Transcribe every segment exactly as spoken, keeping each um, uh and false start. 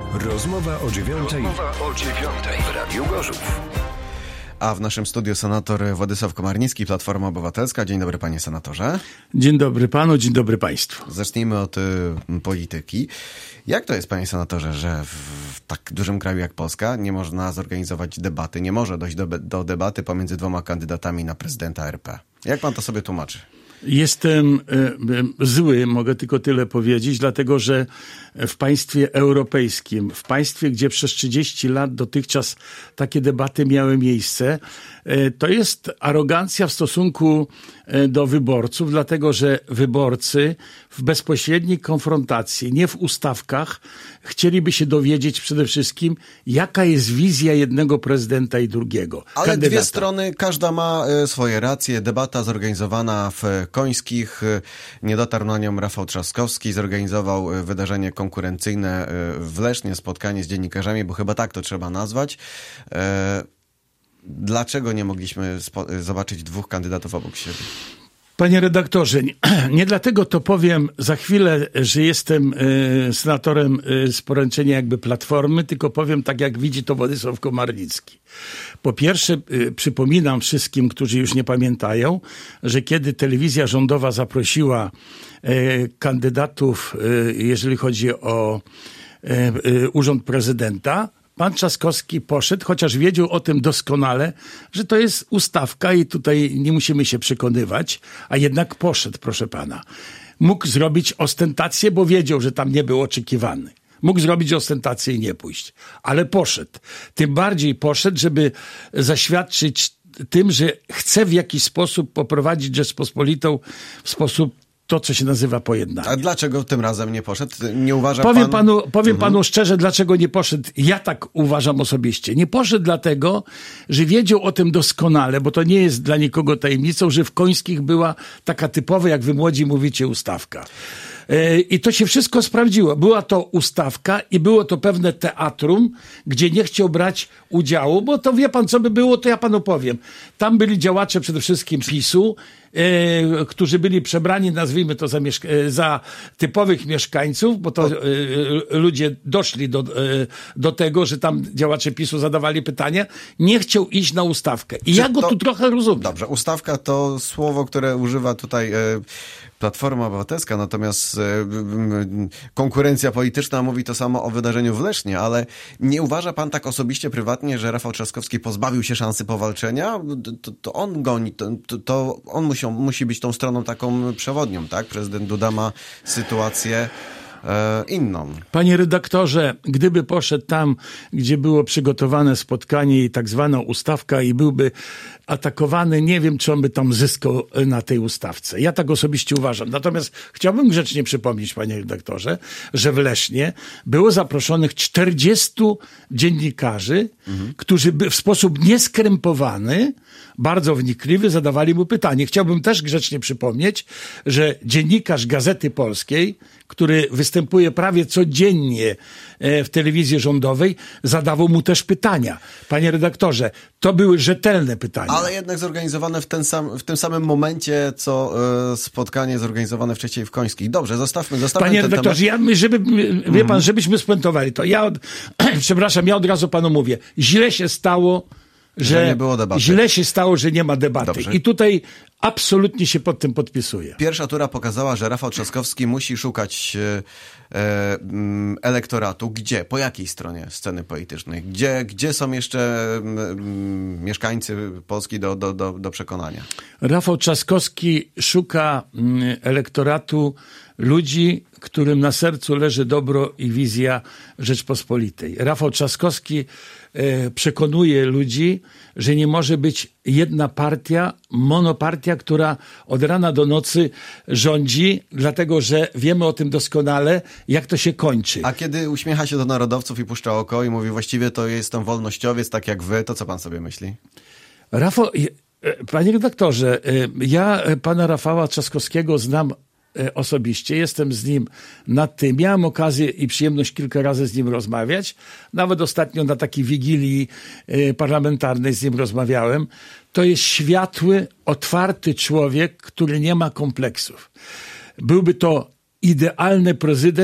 Rozmowa o dziewiątej. Rozmowa o dziewiątej w Radiu Gorzów. A w naszym studiu senator Władysław Komarnicki, Platforma Obywatelska. Dzień dobry, panie senatorze. Dzień dobry panu, dzień dobry państwu. Zacznijmy od y, polityki. Jak to jest, panie senatorze, że w tak dużym kraju jak Polska nie można zorganizować debaty, nie może dojść do, do debaty pomiędzy dwoma kandydatami na prezydenta R P? Jak pan to sobie tłumaczy? Jestem y, zły, mogę tylko tyle powiedzieć, dlatego że w państwie europejskim, w państwie, gdzie przez trzydzieści lat dotychczas takie debaty miały miejsce, y, to jest arogancja w stosunku y, do wyborców, dlatego że wyborcy w bezpośredniej konfrontacji, nie w ustawkach, chcieliby się dowiedzieć przede wszystkim, jaka jest wizja jednego prezydenta i drugiego. Ale kandydata. Dwie strony, każda ma y, swoje racje. Debata zorganizowana w Końskich, y, nie dotarł na nią Rafał Trzaskowski, zorganizował y, wydarzenie konkurencyjne y, w Lesznie, spotkanie z dziennikarzami, bo chyba tak to trzeba nazwać. Y, dlaczego nie mogliśmy spo- zobaczyć dwóch kandydatów obok siebie? Panie redaktorze, nie, nie dlatego to powiem za chwilę, że jestem y, senatorem y, z poręczenia jakby Platformy, tylko powiem tak, jak widzi to Władysław Komarnicki. Po pierwsze, y, przypominam wszystkim, którzy już nie pamiętają, że kiedy telewizja rządowa zaprosiła y, kandydatów, y, jeżeli chodzi o y, y, urząd prezydenta, pan Trzaskowski poszedł, chociaż wiedział o tym doskonale, że to jest ustawka i tutaj nie musimy się przekonywać, a jednak poszedł, proszę pana. Mógł zrobić ostentację, bo wiedział, że tam nie był oczekiwany. Mógł zrobić ostentację i nie pójść, ale poszedł. Tym bardziej poszedł, żeby zaświadczyć tym, że chce w jakiś sposób poprowadzić Rzeczpospolitą w sposób to, co się nazywa pojednanie. A dlaczego tym razem nie poszedł? Nie uważa powiem pan... Panu, powiem mhm. panu szczerze, dlaczego nie poszedł. Ja tak uważam osobiście. Nie poszedł dlatego, że wiedział o tym doskonale, bo to nie jest dla nikogo tajemnicą, że w Końskich była taka typowa, jak wy młodzi mówicie, ustawka. I to się wszystko sprawdziło. Była to ustawka i było to pewne teatrum, gdzie nie chciał brać udziału, bo to wie pan, co by było, to ja panu powiem. Tam byli działacze przede wszystkim PiSu, e, którzy byli przebrani, nazwijmy to za, mieszka- za typowych mieszkańców, bo to e, ludzie doszli do, e, do tego, że tam działacze PiSu zadawali pytania. Nie chciał iść na ustawkę. I Czy ja go to... tu trochę rozumiem. Dobrze, ustawka to słowo, które używa tutaj... E... Platforma Obywatelska, natomiast e, konkurencja polityczna mówi to samo o wydarzeniu w Lesznie, ale nie uważa pan tak osobiście, prywatnie, że Rafał Trzaskowski pozbawił się szansy powalczenia? To, to on goni, to, to on musi, musi być tą stroną taką przewodnią, tak? Prezydent Duda ma sytuację e, inną. Panie redaktorze, gdyby poszedł tam, gdzie było przygotowane spotkanie i tak zwana ustawka i byłby atakowany, nie wiem, czy on by tam zyskał na tej ustawce. Ja tak osobiście uważam. Natomiast chciałbym grzecznie przypomnieć, panie redaktorze, że w Lesznie było zaproszonych czterdziestu dziennikarzy, mhm. którzy by w sposób nieskrępowany, bardzo wnikliwy, zadawali mu pytanie. Chciałbym też grzecznie przypomnieć, że dziennikarz Gazety Polskiej, który występuje prawie codziennie w telewizji rządowej, zadawał mu też pytania. Panie redaktorze, to były rzetelne pytania. Ale jednak zorganizowane w, ten sam, w tym samym momencie, co y, spotkanie zorganizowane wcześniej w Końskich. Dobrze, zostawmy, zostawmy Panie ten redaktorze, temat. ja, żeby, mm. wie pan, żebyśmy spuentowali to. Ja, od, przepraszam, ja od razu panu mówię. Źle się stało, że, że nie było debaty. Źle się stało, że nie ma debaty. Dobrze. I tutaj absolutnie się pod tym podpisuję. Pierwsza tura pokazała, że Rafał Trzaskowski musi szukać e, e, elektoratu. Gdzie? Po jakiej stronie sceny politycznej? Gdzie, gdzie są jeszcze m, mieszkańcy Polski do, do, do, do przekonania? Rafał Trzaskowski szuka m, elektoratu ludzi, którym na sercu leży dobro i wizja Rzeczpospolitej. Rafał Trzaskowski e, przekonuje ludzi, że nie może być jedna partia, monopartia, która od rana do nocy rządzi, dlatego że wiemy o tym doskonale, jak to się kończy. A kiedy uśmiecha się do narodowców i puszcza oko i mówi, właściwie to jestem wolnościowiec, tak jak wy, to co pan sobie myśli? Rafał, panie redaktorze, ja pana Rafała Trzaskowskiego znam osobiście, jestem z nim nad tym. Miałem okazję i przyjemność kilka razy z nim rozmawiać. Nawet ostatnio na takiej wigilii parlamentarnej z nim rozmawiałem. To jest światły, otwarty człowiek, który nie ma kompleksów. Byłby to idealny prezydent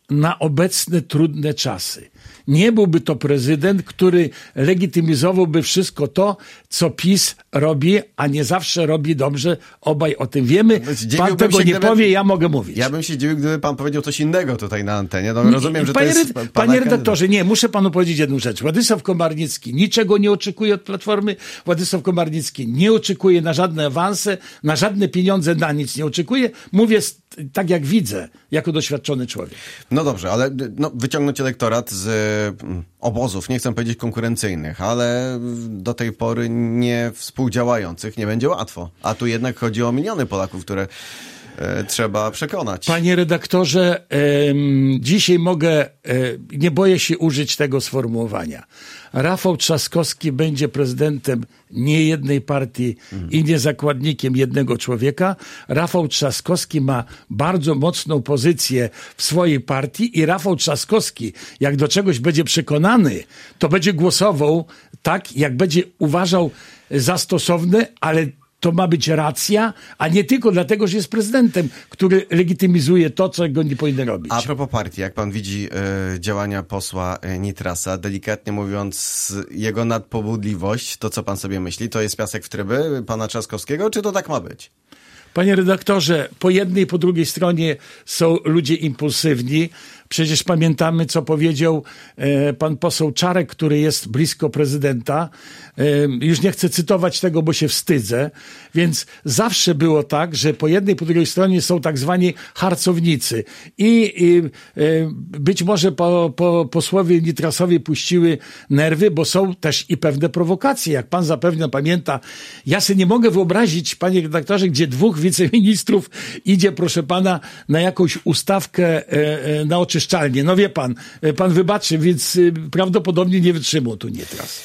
na obecne trudne czasy. Nie byłby to prezydent, który legitymizowałby wszystko to, co PiS robi, a nie zawsze robi dobrze. Obaj o tym wiemy. Pan tego nie gdyby, powie, ja mogę mówić. Ja bym się dziwił, gdyby pan powiedział coś innego tutaj na antenie. No, rozumiem, nie, że panie, to jest pana Panie redaktorze, nie, muszę panu powiedzieć jedną rzecz. Władysław Komarnicki niczego nie oczekuje od Platformy. Władysław Komarnicki nie oczekuje na żadne awanse, na żadne pieniądze, na nic nie oczekuje. Mówię tak, jak widzę, jako doświadczony człowiek. No dobrze, ale no, wyciągnąć elektorat z y, obozów, nie chcę powiedzieć konkurencyjnych, ale do tej pory nie współdziałających nie będzie łatwo. A tu jednak chodzi o miliony Polaków, które y, trzeba przekonać. Panie redaktorze, y, dzisiaj mogę, y, nie boję się użyć tego sformułowania. Rafał Trzaskowski będzie prezydentem nie jednej partii mhm. i nie zakładnikiem jednego człowieka. Rafał Trzaskowski ma bardzo mocną pozycję w swojej partii i Rafał Trzaskowski, jak do czegoś będzie przekonany, to będzie głosował tak, jak będzie uważał za stosowne, ale to ma być racja, a nie tylko dlatego, że jest prezydentem, który legitymizuje to, co go nie powinien robić. A propos partii, jak pan widzi y, działania posła y, Nitrasa, delikatnie mówiąc, jego nadpobudliwość, to co pan sobie myśli, to jest piasek w tryby pana Trzaskowskiego, czy to tak ma być? Panie redaktorze, po jednej i po drugiej stronie są ludzie impulsywni. Przecież pamiętamy, co powiedział e, pan poseł Czarek, który jest blisko prezydenta. E, już nie chcę cytować tego, bo się wstydzę. Więc zawsze było tak, że po jednej i po drugiej stronie są tak zwani harcownicy. I, i e, być może po, po, posłowie Nitrasowi puściły nerwy, bo są też i pewne prowokacje. Jak pan zapewne pamięta, ja sobie nie mogę wyobrazić, panie redaktorze, gdzie dwóch wiceministrów idzie, proszę pana, na jakąś ustawkę e, e, na oczy czyszczalnie. No wie pan, pan wybaczy, więc prawdopodobnie nie wytrzymał tu Nitras.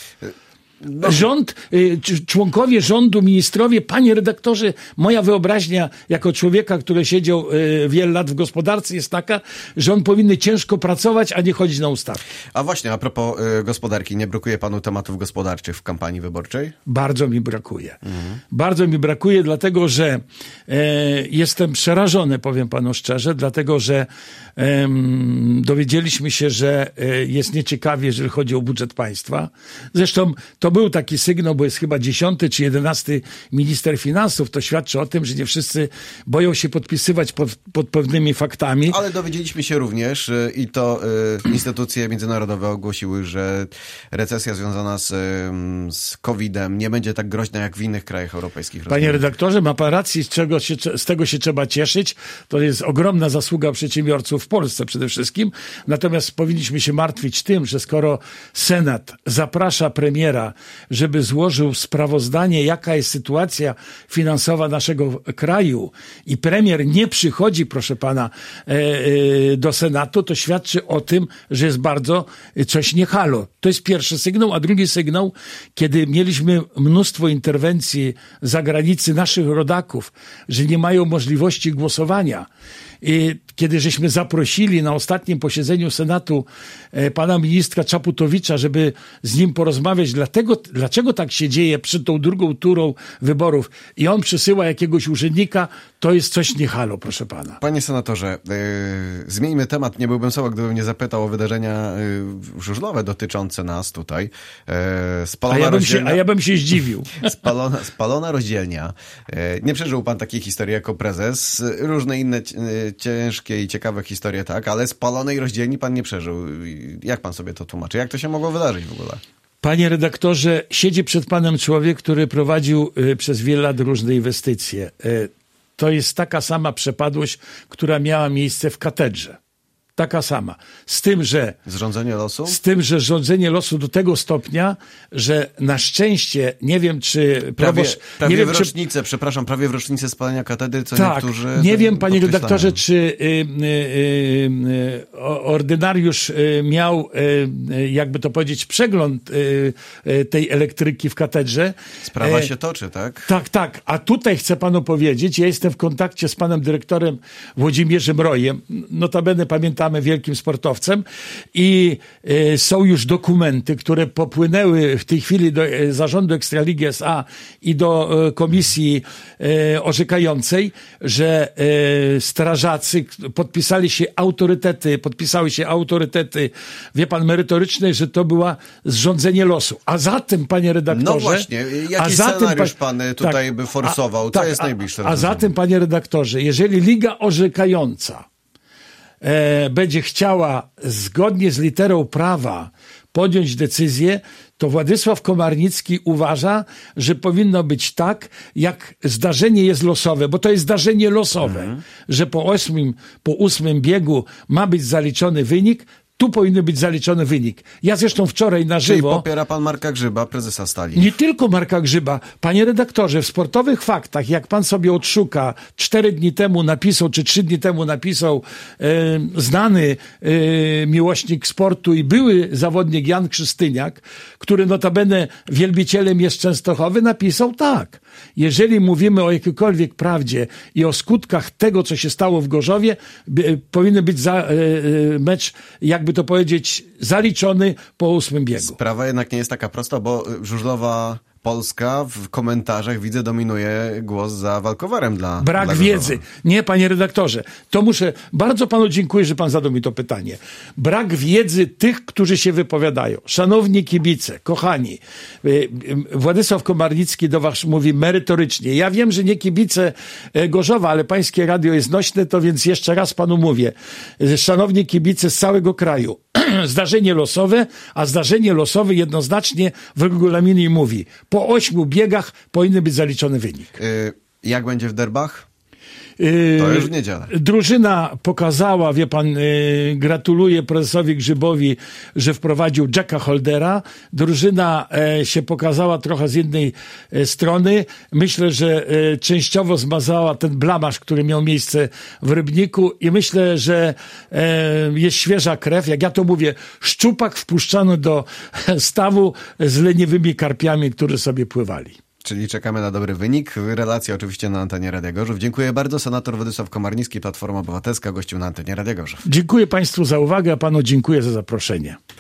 No. Rząd, członkowie rządu, ministrowie, panie redaktorze, moja wyobraźnia jako człowieka, który siedział wiele lat w gospodarce jest taka, że on powinny ciężko pracować, a nie chodzić na ustawki. A właśnie, a propos y, gospodarki, nie brakuje panu tematów gospodarczych w kampanii wyborczej? Bardzo mi brakuje. Mhm. Bardzo mi brakuje, dlatego że e, jestem przerażony, powiem panu szczerze, dlatego że e, dowiedzieliśmy się, że e, jest nieciekawie, jeżeli chodzi o budżet państwa. Zresztą to był taki sygnał, bo jest chyba dziesiąty czy jedenasty minister finansów. To świadczy o tym, że nie wszyscy boją się podpisywać pod, pod pewnymi faktami. Ale dowiedzieliśmy się również i to y, instytucje międzynarodowe ogłosiły, że recesja związana z, y, z kowidem nie będzie tak groźna jak w innych krajach europejskich. Panie rozumiem. redaktorze, ma pan rację, z, czego się, z tego się trzeba cieszyć. To jest ogromna zasługa przedsiębiorców w Polsce przede wszystkim. Natomiast powinniśmy się martwić tym, że skoro Senat zaprasza premiera, żeby złożył sprawozdanie, jaka jest sytuacja finansowa naszego kraju i premier nie przychodzi, proszę pana, do Senatu, to świadczy o tym, że jest bardzo coś nie halo. To jest pierwszy sygnał, a drugi sygnał, kiedy mieliśmy mnóstwo interwencji z zagranicy naszych rodaków, że nie mają możliwości głosowania. I kiedy żeśmy zaprosili na ostatnim posiedzeniu Senatu e, pana ministra Czaputowicza, żeby z nim porozmawiać, dlatego, dlaczego tak się dzieje przed tą drugą turą wyborów i on przysyła jakiegoś urzędnika, to jest coś nie halo, proszę pana. Panie senatorze, yy, zmieńmy temat. Nie byłbym sobą, gdybym nie zapytał o wydarzenia yy, żużlowe dotyczące nas tutaj. Yy, spalona a, ja bym rozdzielnia... się, a ja bym się zdziwił. Spalona, spalona rozdzielnia. Yy, nie przeżył pan takiej historii jako prezes. Różne inne yy, ciężkie i ciekawe historie, tak, ale spalonej rozdzielni pan nie przeżył. Jak pan sobie to tłumaczy? Jak to się mogło wydarzyć w ogóle? Panie redaktorze, siedzi przed panem człowiek, który prowadził y, przez wiele lat różne inwestycje. Y, to jest taka sama przepadłość, która miała miejsce w katedrze. Taka sama. Z tym, że... Zrządzenie losu? Z tym, że rządzenie losu do tego stopnia, że na szczęście, nie wiem czy... Prawie, proboszcz, prawie nie wiem, w czy, rocznicę, przepraszam, prawie w rocznicę spalenia katedry, co tak, niektórzy... nie wiem, panie redaktorze, czy y, y, y, ordynariusz y, miał, y, jakby to powiedzieć, przegląd y, y, tej elektryki w katedrze. Sprawa e, się toczy, tak? Tak, tak. A tutaj chcę panu powiedzieć, ja jestem w kontakcie z panem dyrektorem Włodzimierzem Rojem. Notabene pamiętam pamiętamy, wielkim sportowcem i y, są już dokumenty, które popłynęły w tej chwili do y, zarządu Ekstraligi S A i do y, komisji y, orzekającej, że y, strażacy podpisali się autorytety, podpisały się autorytety, wie pan, merytoryczne, że to była zrządzenie losu. A zatem, panie redaktorze... No właśnie, jaki scenariusz pan tutaj tak, by forsował? Co tak, jest najbliższe? A, a zatem, panie redaktorze, jeżeli Liga Orzekająca e, będzie chciała zgodnie z literą prawa podjąć decyzję, to Władysław Komarnicki uważa, że powinno być tak, jak zdarzenie jest losowe, bo to jest zdarzenie losowe, mhm. że po ósmym, po ósmym biegu ma być zaliczony wynik, tu powinien być zaliczony wynik. Ja zresztą wczoraj na żywo... Czyli popiera pan Marka Grzyba, prezesa Stali. Nie tylko Marka Grzyba. Panie redaktorze, w Sportowych Faktach, jak pan sobie odszuka, cztery dni temu napisał, czy trzy dni temu napisał e, znany e, miłośnik sportu i były zawodnik Jan Krzysztyniak, który notabene wielbicielem jest Częstochowy, napisał tak. Jeżeli mówimy o jakiejkolwiek prawdzie i o skutkach tego, co się stało w Gorzowie, by, powinien być za, e, mecz, jakby to powiedzieć, zaliczony po ósmym biegu. Sprawa jednak nie jest taka prosta, bo żużlowa Polska w komentarzach, widzę, dominuje głos za walkowerem dla Brak dla wiedzy. Nie, panie redaktorze. To muszę... Bardzo panu dziękuję, że pan zadał mi to pytanie. Brak wiedzy tych, którzy się wypowiadają. Szanowni kibice, kochani, Władysław Komarnicki do was mówi merytorycznie. Ja wiem, że nie kibice Gorzowa, ale pańskie radio jest nośne, to więc jeszcze raz panu mówię. Szanowni kibice z całego kraju. Zdarzenie losowe, a zdarzenie losowe jednoznacznie w regulaminie mówi, po ośmiu biegach powinien być zaliczony wynik. Yy, jak będzie w derbach? To już w niedzielę. Drużyna pokazała, wie pan, yy, gratuluję prezesowi Grzybowi, że wprowadził Jacka Holdera. Drużyna yy, się pokazała trochę z jednej yy, strony. Myślę, że yy, częściowo zmazała ten blamaż, który miał miejsce w Rybniku i myślę, że yy, jest świeża krew. Jak ja to mówię, szczupak wpuszczano do stawu z leniwymi karpiami, którzy sobie pływali. Czyli czekamy na dobry wynik. Relacja oczywiście na antenie Radia Gorzów. Dziękuję bardzo. Senator Władysław Komarnicki, Platforma Obywatelska, gościł na antenie Radia Gorzów. Dziękuję państwu za uwagę, a panu dziękuję za zaproszenie.